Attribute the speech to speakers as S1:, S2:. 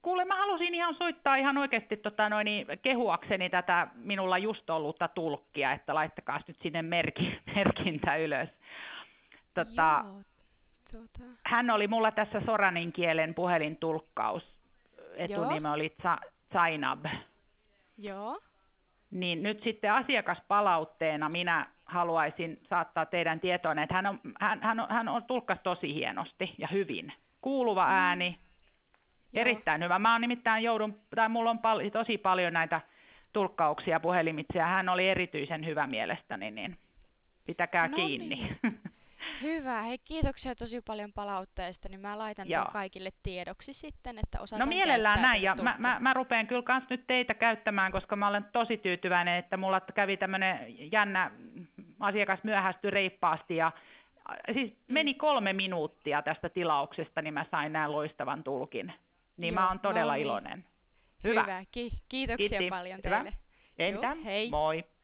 S1: Kuule, mä halusin ihan soittaa ihan oikeasti kehuakseni tätä minulla just ollutta tulkkia, että laittakaa nyt sinne merkintä ylös.
S2: Joo,
S1: Hän oli mulla tässä soranin kielen puhelintulkkaus.
S2: joo,
S1: Etunimi oli Zainab.
S2: joo.
S1: Niin nyt sitten asiakaspalautteena minä haluaisin saattaa teidän tietoon, että hän on tulkkas tosi hienosti ja hyvin. Kuuluva
S2: No,
S1: ääni,
S2: joo.
S1: erittäin hyvä. Mä oon nimittäin mulla on tosi paljon näitä tulkkauksia puhelimitse ja hän oli erityisen hyvä mielestäni, niin pitäkää
S2: No
S1: kiinni.
S2: niin. Hyvä. Hei, kiitoksia tosi paljon palautteesta. Niin mä laitan ton
S1: Joo.
S2: kaikille tiedoksi sitten, että
S1: No
S2: osataan
S1: mielellään
S2: käyttää
S1: näin,
S2: tätä
S1: ja
S2: tulkkia.
S1: mä rupean kyllä kans nyt teitä käyttämään, koska mä olen tosi tyytyväinen, että mulla kävi tämmönen jännä asiakas myöhästyi reippaasti, ja siis
S2: Mm.
S1: meni 3 minuuttia tästä tilauksesta, niin mä sain näin loistavan tulkin. Niin mä
S2: Joo,
S1: oon
S2: no
S1: todella
S2: niin.
S1: iloinen. Hyvä.
S2: Hyvä. Kiitoksia
S1: Kiitti.
S2: paljon
S1: Hyvä.
S2: teille. Joo,
S1: Entä?
S2: hei.
S1: Moi.